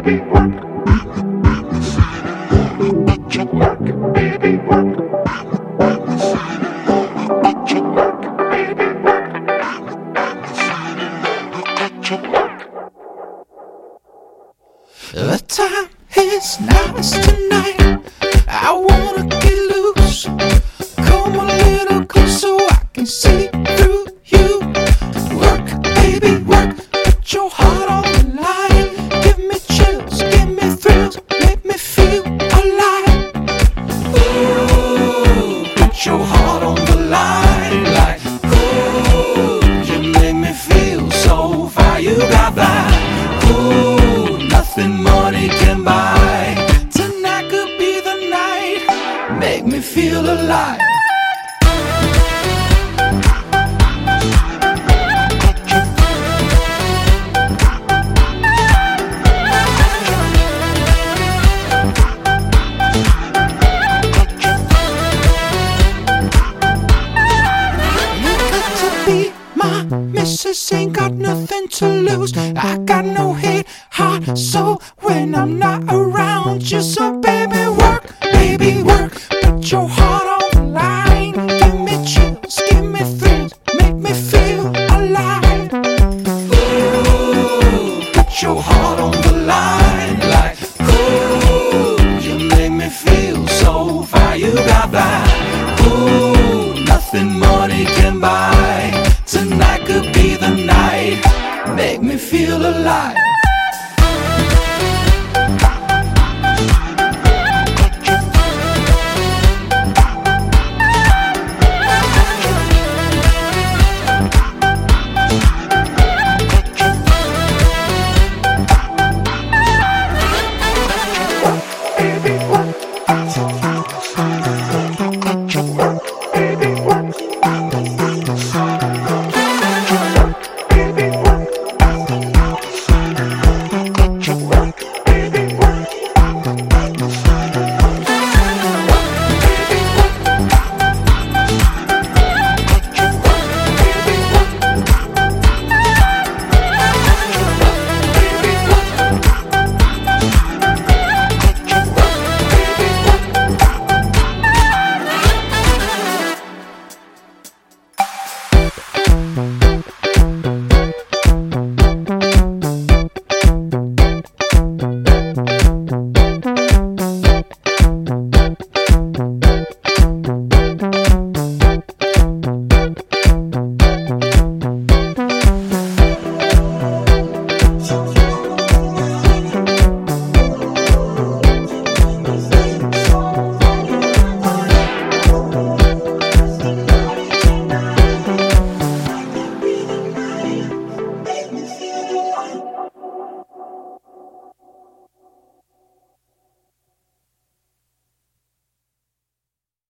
The time is now, it's tonight. I wanna get loose. Come a little close so I can see through you. Work, baby, work. Put your heart on the line. Give me chills, give me thrills, make me feel alive. Ooh, put your heart on the line. Like, ooh, you make me feel so fine. You got that. Ooh, nothing money can buy. Tonight could be the night. Make me feel alive. Missus ain't got nothing to lose. I got no hate, heart, soul when I'm not around you. So baby work, put your heart on the line. Give me chills, give me thrills, make me feel alive. Ooh, put your heart on the line.